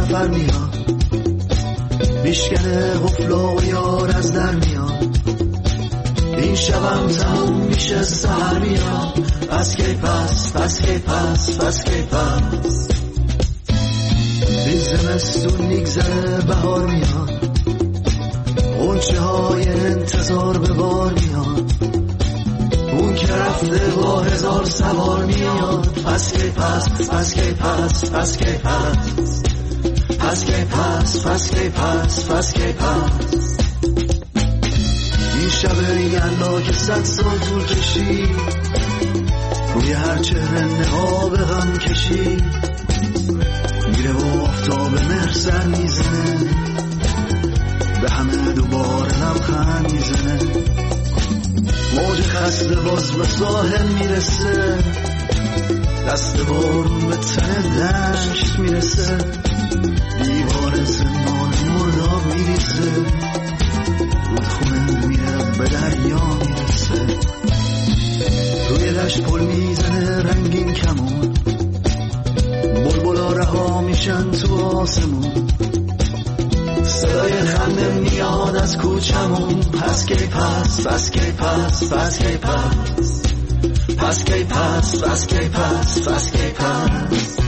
سفر میاد، میشکنه قفلا و یار از در میاد، این شبم تموم میشه سحر میاد، پس کی پس پس کی پس پس کی پس، این زمستون میگذره بهار میاد، غنچه های انتظار به بار میاد، اون که رفته با هزار سوار میاد، پس کی پس پس کی پس پس کی پس، پس کی پس پس کی پس پس کی پس، این شب یلا که 100 سال طول کشید، روی هر چهره نقاب غم کشید، میره و آفتاب مهر سر میزنه، به همه دوباره لبخند میزنه، موج خسته باز به ساحل میرسه، دست بارون به تن دشت میرسه، دیوار زمان مرداب میریزه، رودخونه میره به دریا میرسه، روی دشت پل میزنه رنگین کمون، بلبلا رها میشن تو آسمون، صدای خنده میاد از کوچمون، پس کی پس پس کی پس پس کی پس، پس کی پس پس کی پس پس کی پس.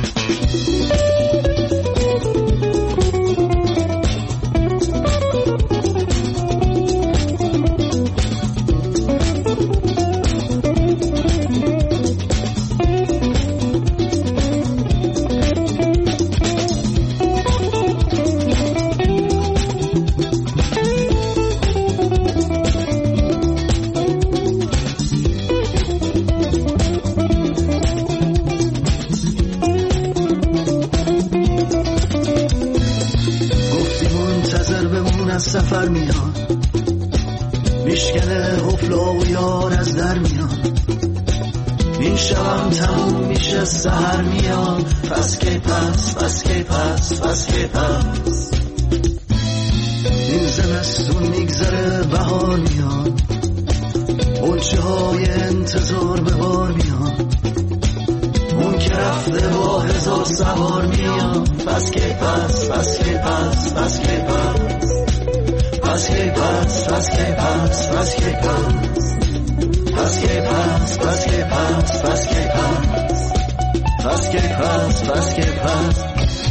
سفر میاد، میشکنه قفلا و یار از در میاد، این شبم تموم میشه سحر میاد، پس کی پس پس کی پس پس کی پس، این زمستون میگذره بهار میاد، غنچه های انتظار به بار میاد، اون که رفته با هزار سوار میاد، پس کی پس پس کی پس پس کی پس، پس کی پس پس کی پس پس کی پس، پس کی پس پس کی پس پس کی پس، پس کی پس پس کی پس.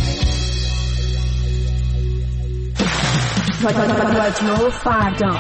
رادیو فردا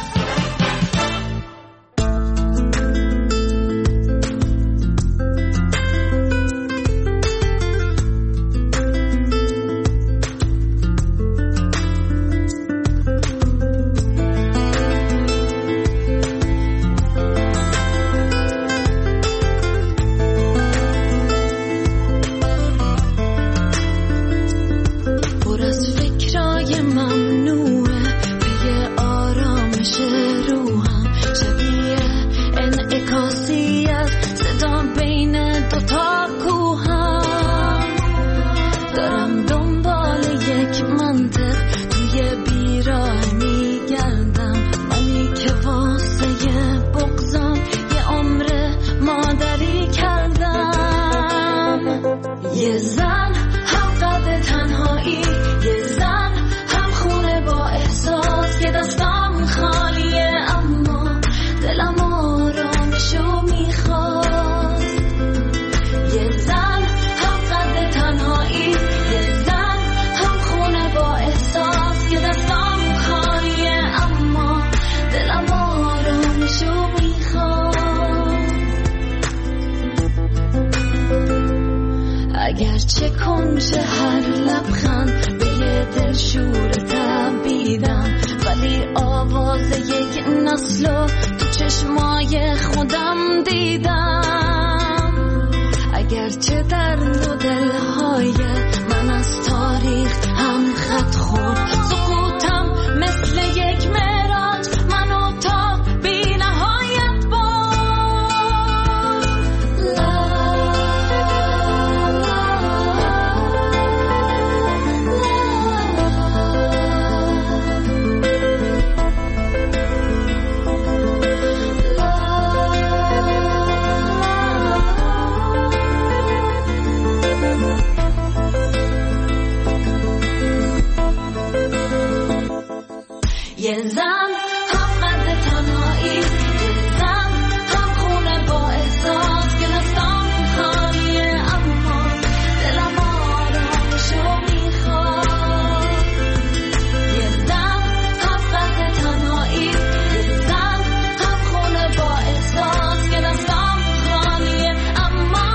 اگرچه کنج هر لبخند به یه دل شور تبیدم، ولی آواز یک نسلو تو چشمای خودم دیدم. اگرچه در دو دلهای من از تاریخ هم خط خورد، سکوتم مثل یک معراج منو تا بی نهایت زن هم قد تنهایی، یه زن هم خونه با احساس که دستام خالیه اما دلم آرامشو میخواد. یه زن هم قد تنهایی، یه زن هم خونه با احساس که دستام خالیه اما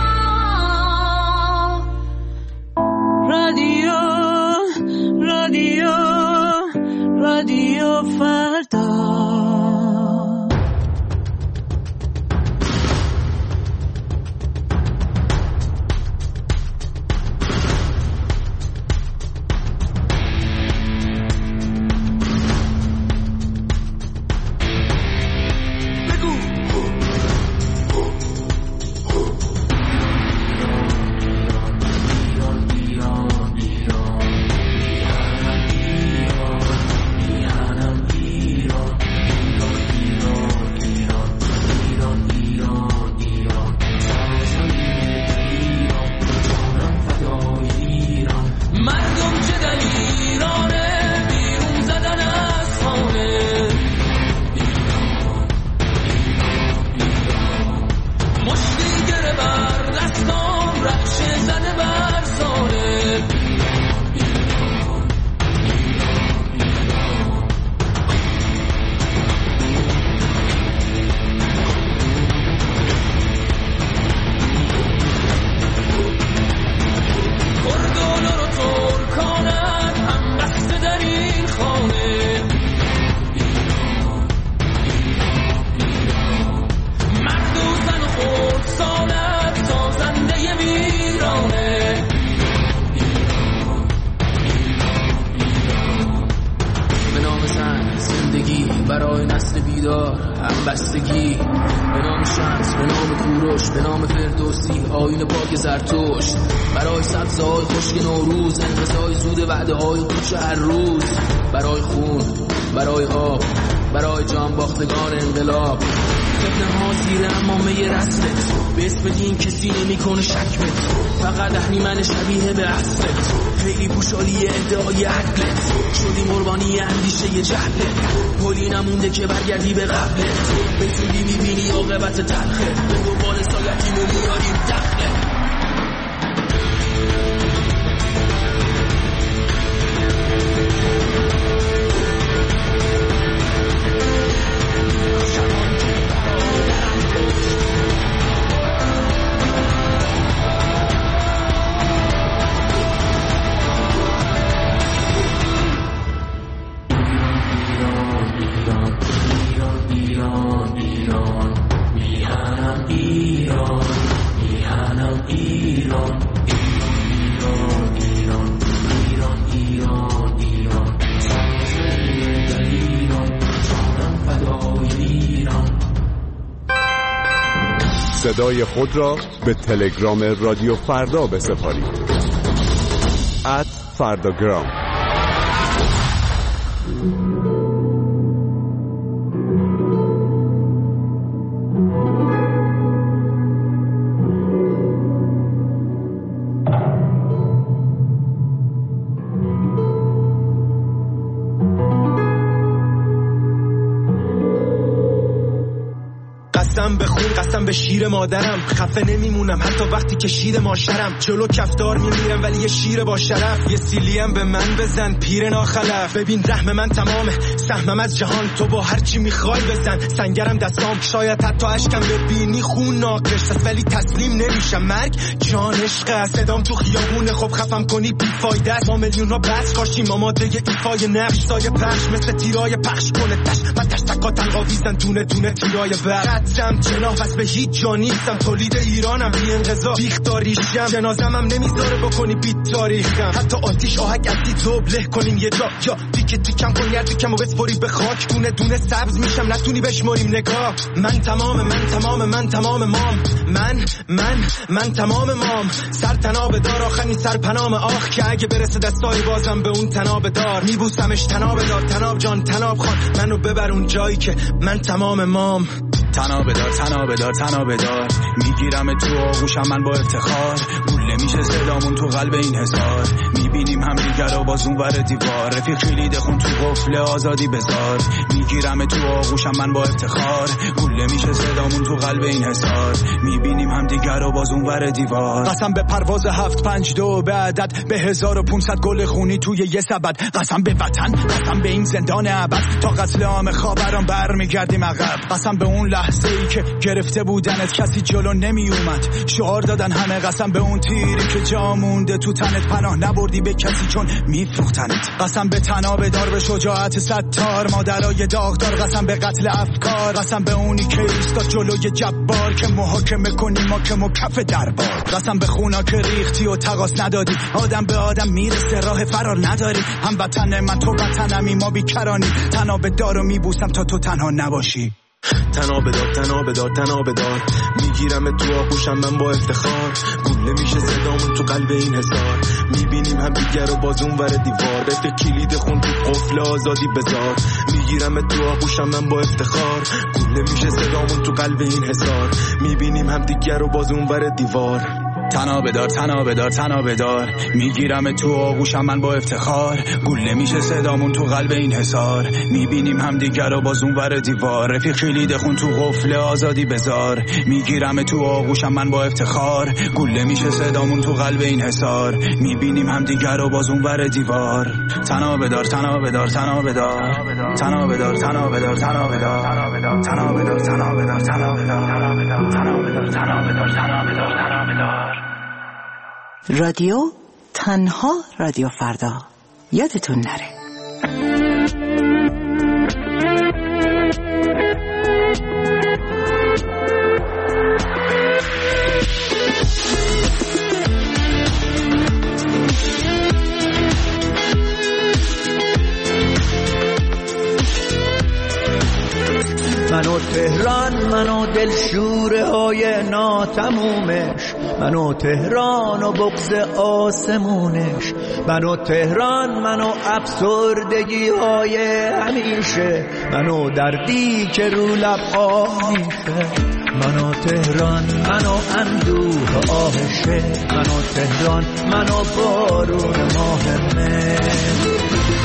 رادیو فردا. برای نسل بیدار همبستگی، به نام شمس، به نام کوروش، به نام فردوسی، آیین پاک زرتشت، برای سبزهای خشک نوروز، انقضای زود وعده های کوچه هر روز، برای خون، برای آب، برای جان باختگان انقلاب. فتنه ها زیر امامه رسمت، به اسم دین کسی نمی کنه شک بت، فقط اهریمن شبیه به اصلت، خیلی پوشالی ادعای عقلت، شدی قربانی اندیشه جهلت، پلی نمونده که برگردی به قبلت، به زودی میبینی عاقبت تلخت، به دنبال سالتیمو میاریم دخلت. صدای خود را به تلگرام رادیو فردا بسپارید. @فرداگرام. قسم به شیر مادرم، خفه نمیمونم حتی وقتی که شیر ماشرم، جلو کفدار میمیرم ولی یه شیر با شرف، یه سیلیم به من بزن پیر ناخلف، ببین رحم من تمامه، سهمم از جهان، تو با هر چی میخوای بزن، سنگرم دستام، شاید حتی اشکم ببینی خون ناقش است ولی تسلیم نمیشم، مرگ جان عشق است، صدام تو خیابونه، خب خفم کنی بیفایده است، ما میلیون ها بس کاشیم آماده ایفای نقش، سایه پخش مثل تیرای پخش کنه تش و تش تکا تنقاویزن دونه دونه تیرای بر خطم جناح پس به هیچ جا نیستم، تولید ایرانم بی انقضا بیختاریشم، جنازم هم نمیذاره بکنی بیت تاریخم، حتی آتیش آهک ازی زبله کنیم یه جا یا دیگه تیکم کن یردیکم و بسپاری به خاک، دونه دونه سبز میشم نتونی بشماریم نگاه، من تمام مام، من تمام مام، سر تناب دار آخرین سرپنام آخ، که اگه برسه دستای بازم به اون تناب دار، میبوسمش تناب دار، تناب جان تناب خان، منو ببر اون جایی که من تمام مام، تناب دار میگیرم تو آغوشم من با افتخار، گله میشه صدامون تو قلب این حصار، میبینیم هم دیگر رو باز اون ور دیوار. رفیق کلید خون تو قفل آزادی بذار، میگیرم تو آغوشم من با افتخار. گله میشه صدامون تو قلب این حصار، میبینیم هم دیگر رو باز اون ور دیوار. قسم به پرواز 752 به عدد، به 1500 گل خونی توی یه سبد. قسم به وطن، قسم به این زندان ابد، تا قتل عام خاوران برمیگردیم عقب. قسم به اون لحظه ای که گرفته بودنت کسی جلو نمی اومد، شعار دادن همه. قسم به اون تیری که جا مونده تو تنت، پناه نبردی به کسی چون میفروختنت. قسم به تناب دار، به شجاعت ستار، مادرای داغدار. قسم به قتل افکار، قسم به اونی که ایستاد جلوی جبار که محاکمه کنی ما که مکف دربار. قسم به خونا که ریختی و تقاس ندادی، آدم به آدم میرسه راه فرار نداری. هم وطن من تو وطنمی، ما بیکرانی. تناب دارو میبوسم تا تو تنها نباشی. تناب دار تناب دار تناب دار، میگیرم تو آغوشم من با افتخار. گله میشه صدامون تو قلب این حصار، میبینیم هم دیگر رو باز اون ور دیوار. رفت کلید خون تو قفل آزادی بذار، میگیرم تو آغوشم من با افتخار. گله میشه صدامون تو قلب این حصار، میبینیم هم دیگر رو باز اون ور دیوار. تناب دار تناب دار تناب دار، میگیرم تو آغوشم من با افتخار. گله میشه صدامون تو قلب این حصار، میبینیم هم دیگر رو باز اون ور دیوار. رفیق کلید خون تو قفل آزادی بذار، میگیرم تو آغوشم من با افتخار. گله میشه صدامون تو قلب این حصار، میبینیم هم دیگر رو باز اون ور دیوار. تناب دار تناب دار تناب دار تناب دار تناب دار تناب دار تناب دار تناب دار تناب دار تناب دار تناب دار تناب دار. رادیو تنها رادیو فردا، یادتون نره. منو تهران، منو دلشوره های ناتمومش، منو تهران و بغض آسمونش. منو تهران، منو افسردگی های همیشه، منو دردی که رو لب آه میشه. منو تهران، منو اندوه آهشه، منو تهران، منو بارون ماه مه.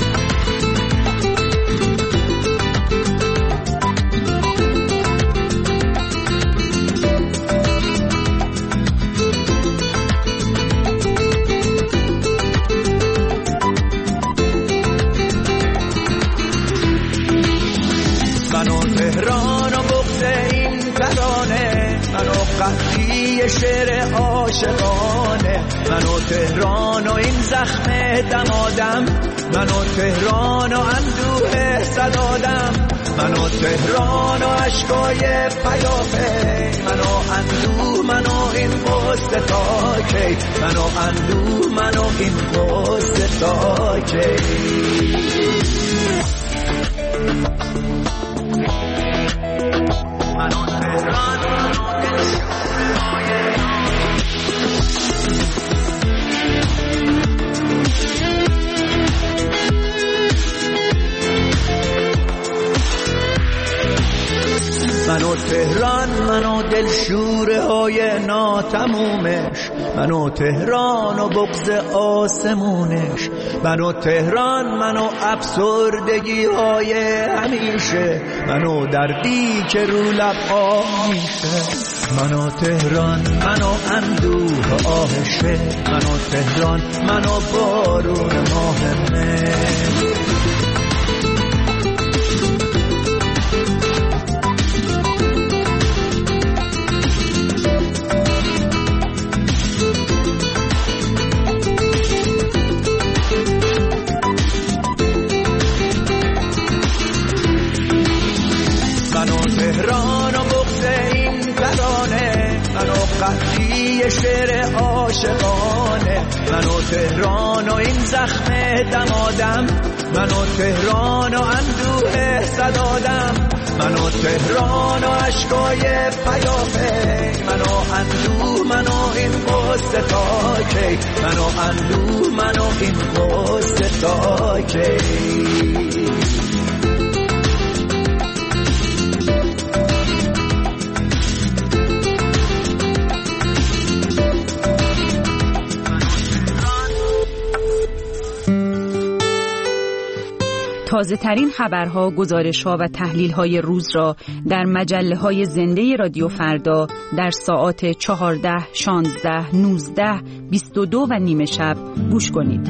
قطعی شعر عاشقانه، منو تهران و این زخم دمادم، منو تهران و اندوه صدادم، منو تهران و عشقای پیافه، منو اندوه، منو این قصه تا کی، منو اندوه، منو این قصه تا کی. منو تهران، منو تهران، منو دلشوره های ناتمومش، منو تهران و بغض آسمونش، منو تهران، منو افسردگی های همیشه، منو دردی که رو لب آه میشه. منو تهران، منو اندوه آهشه، منو تهران، منو بارون ماه مه. قطعی شعر عاشقانه، منو تهران و این زخم دمادم، منو تهران و اندوه صدادم، منو تهران و عشقای پیافه، منو اندوه، منو این قصه تا کی، منو اندوه، منو این قصه تا کی. تازه ترین خبرها، گزارش‌ها و تحلیل‌های روز را در مجله‌های زنده رادیو فردا در ساعات 14، 16، 19، 22 و نیم شب گوش کنید.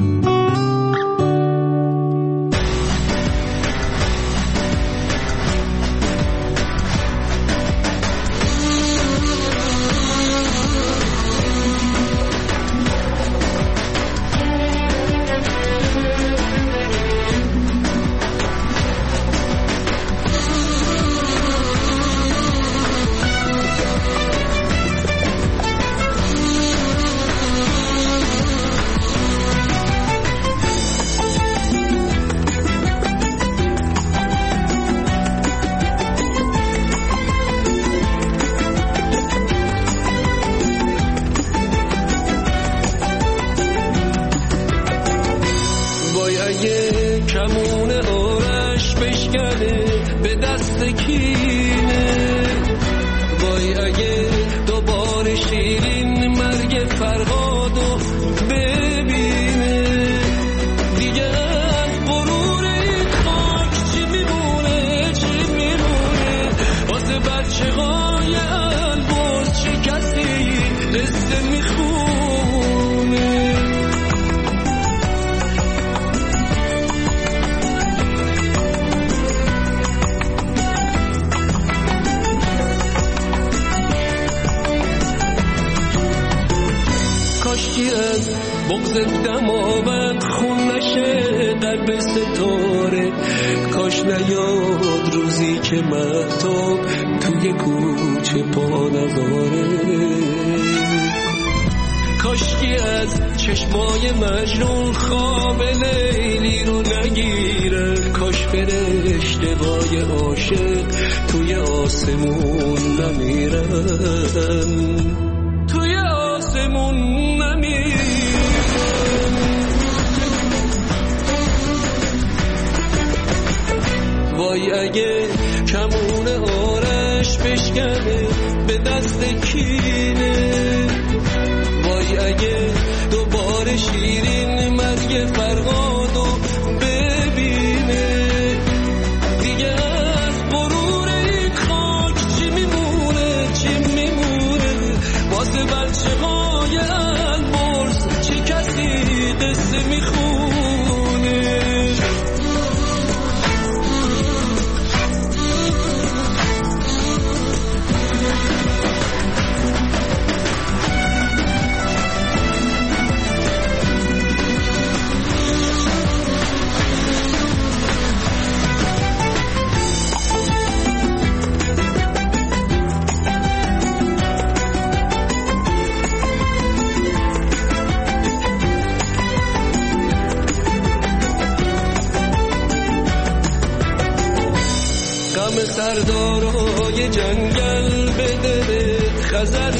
سردارای جنگل به دل خزر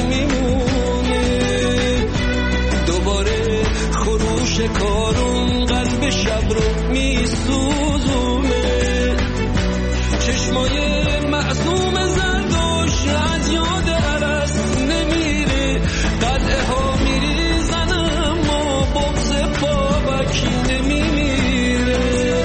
میمونه، دوباره خروش کارون قلب شب رو میسوزونه، چشمای معصوم زردوش از یاد عرس نمیره، قلعه ها میریزن اما بغض بابک نمیمیره،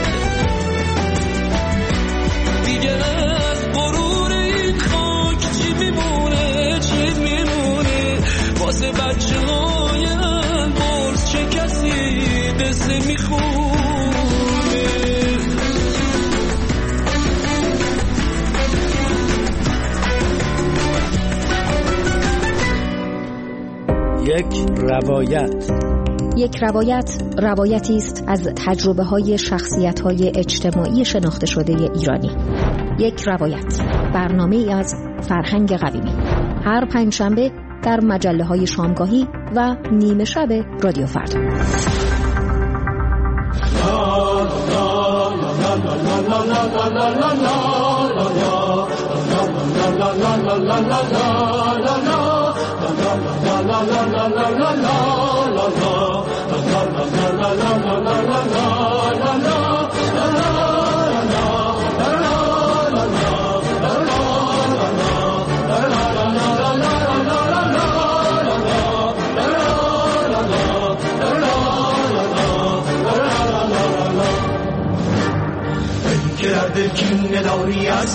دیگه از غرور این خاک چی میمونه، چی میمونه واسه بچه های البرز، چه کسی قصه میخونه. یک روایت روایتی است از تجربه‌های شخصیت‌های اجتماعی شناخته شده ایرانی. یک روایت، برنامه‌ای از فرهنگ قویمی، هر پنجشنبه در مجله‌های شامگاهی و نیمه شب رادیو فردا.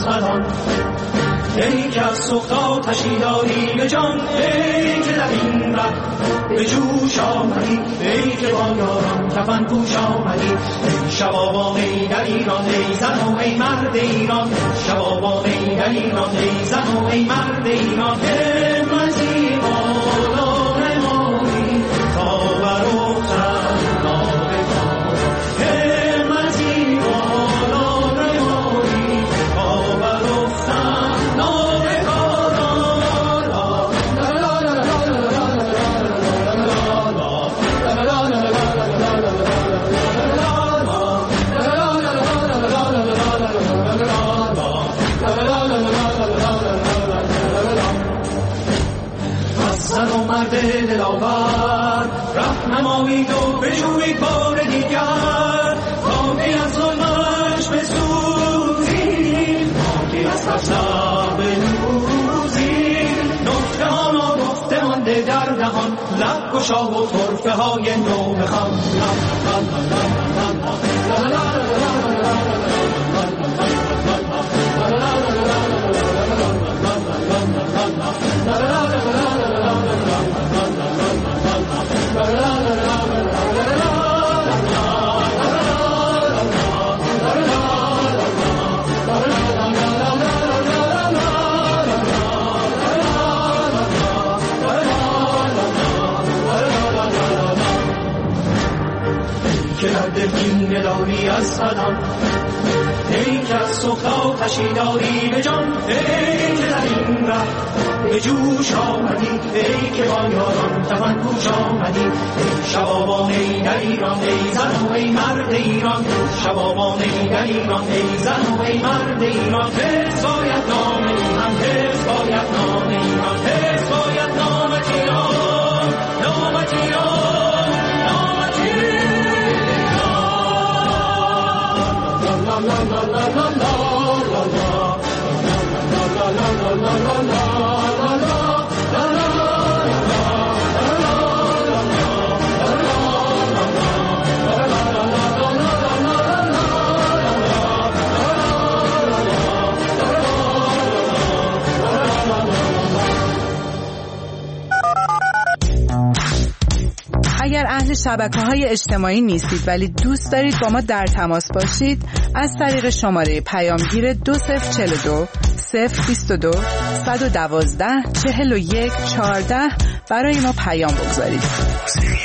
اسفلان. ای که از سخت آتشی داری به جان، ای که در این ره به جوش آمدی، ای که با یاران کفن پوش آمدی. ای شبابان ای در ایران، ای زن و ای مرد ایران. شبابان ای در ایران، ای زن و ای مرد ایران. همتی بالا نمایی تا بروتن نابکار. همتی بالا نمایی تا بروتن نابکار. زن و مرد دلاور رهنمایید و بجویید بار دیگر، تا که از ظلمش بسوزید، تا که از ترسم بنوزید. نکته ها ناگفته مانده در دهان، لب گشا و طرفه های نو بخوان. که در دلگین داری از بدان، ای که از سخت آتشی داری به جان. ای که در این ره به جوش آمدی، ای که با یاران کفن پوش آمدی. ای شبابان ای در ایران، ای زن و ای مرد ایران. شبابان ای در ایران، ای زن و ای مرد ایران. حفظ باید نام ایران، حفظ باید نام ایران، حفظ باید نامت ایران، نامت ایران، نامت ایران. La la la la la la la la la la la. اگر اهل شبکه‌های اجتماعی نیستید ولی دوست دارید با ما در تماس باشید، از طریق شماره پیامگیر 2042 022 112 41 14 برای ما پیام بگذارید.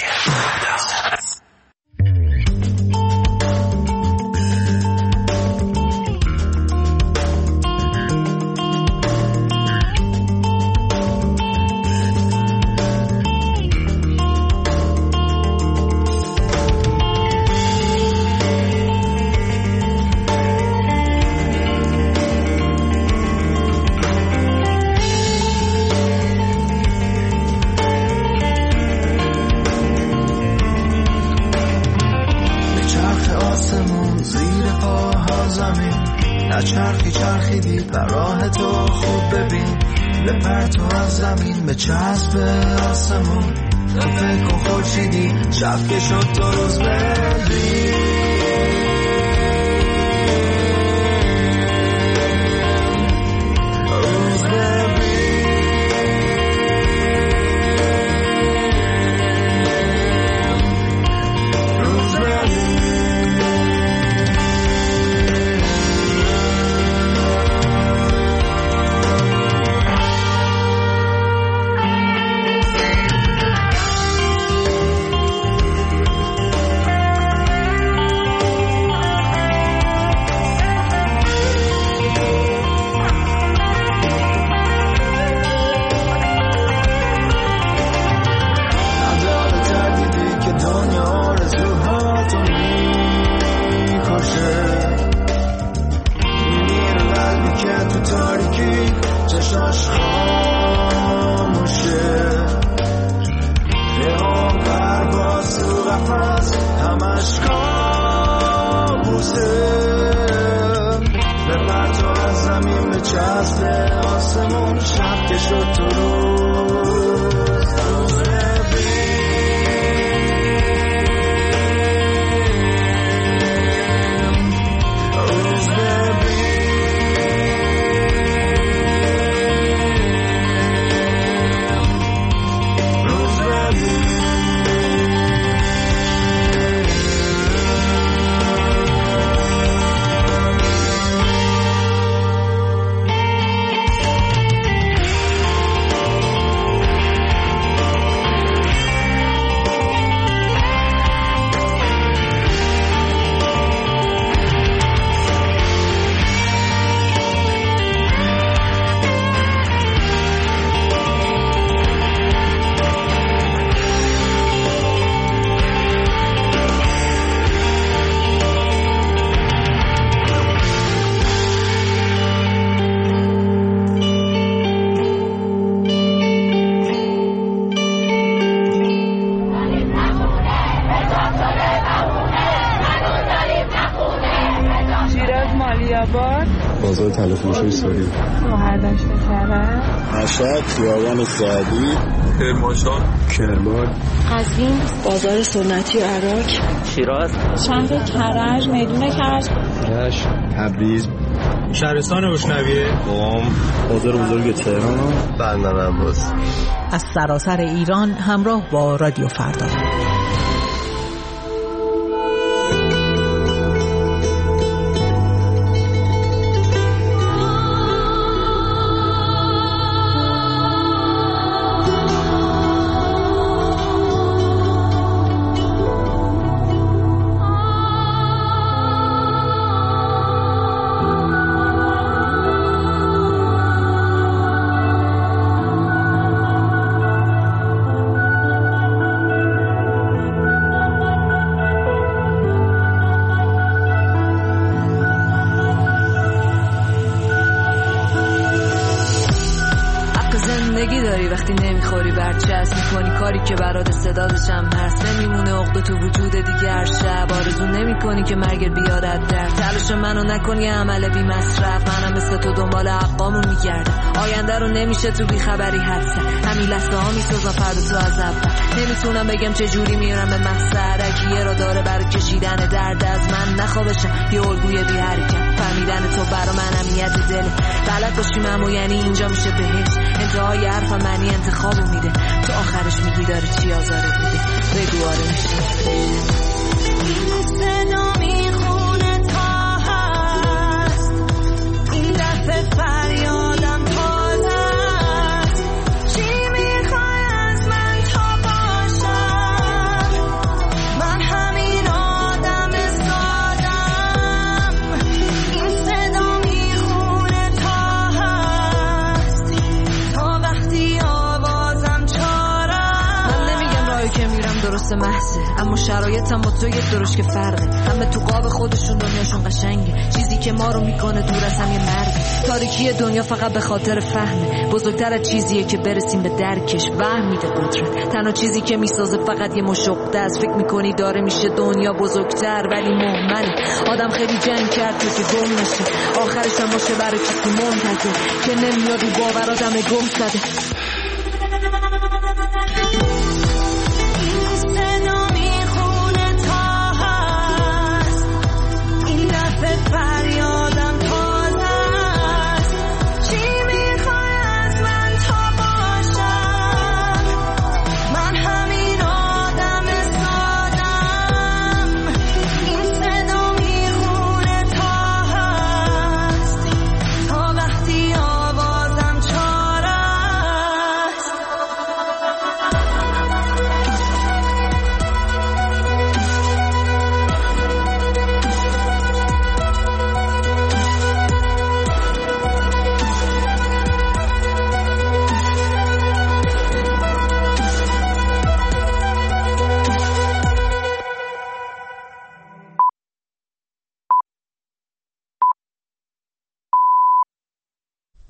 چرخیدی بر راه تو خوب ببین، لپر تو از زمین به چسب آسمون. تو فکر کن خورشیدی شب که شد تو روز ببین. تلافروش‌های ساری. شهردشت کرد، مشهد، خیابان سعدی، کرمانشاه، کرمان، قزوین، بازار سنتی عراق، شیراز، شهر کرج، میدون کرج، رشت، تبریز، شهرستان روشنویه، قم، بازار بزرگ تهران، بندر عباس. از سراسر ایران همراه با رادیو فردا. وقتی نمیخوری برچسب میکنی کاری که برات استعدادشم هست، نمیمونه عقده تو وجود دیگر شب، آرزو نمیکنی که مرگ بیادت در تلاش منو نکنی عمل بی مصرف، منم مثل تو دنبال حقامون میگردم، آینده رو نمیشه تو بیخبری حدسه، همین لحظه ها میسازم فردا تو از اول، نمیتونم بگم چه جوری میرم به مقصد، کیه را داره برای کشیدن درد از من نخوابشم یه الگوی بی حرکت، فهمیدن تو برا من اهمیت دله، غلط باشیم اما یعنی اینجا میشه بهش، انتهای حرفم معنی انتخابو میده، تو آخرش میگی داره چی آزارت میده، بگو آره میشه. صدا میخونه تا هست، این دفعه فریادم تازه است، چی میخوای از من تا باشم، من همین آدم سادم، این صدا میخونه تا هست، تا وقتی آوازم چارم. من نمیگم راهی که میرم درست محضه، اما شرایطم با تو یک درش که فرقه، همه تو قاب خودشون دنیاشون قشنگه، چیزی که ما رو میکنه دور از هم یه مرگ، تاریکی دنیا فقط به خاطر فهمه، بزرگتر از چیزیه که برسیم به درکش، وهم میده قدرت، تنها چیزی که میسازه فقط یه مشقده است، فکر میکنی داره میشه دنیا بزرگتر ولی مهمله، آدم خیلی جنگ کرد تو که گم نشه، آخرش هم باشه برای کسی منتظر که نمیاد رو باور آدم گم زده.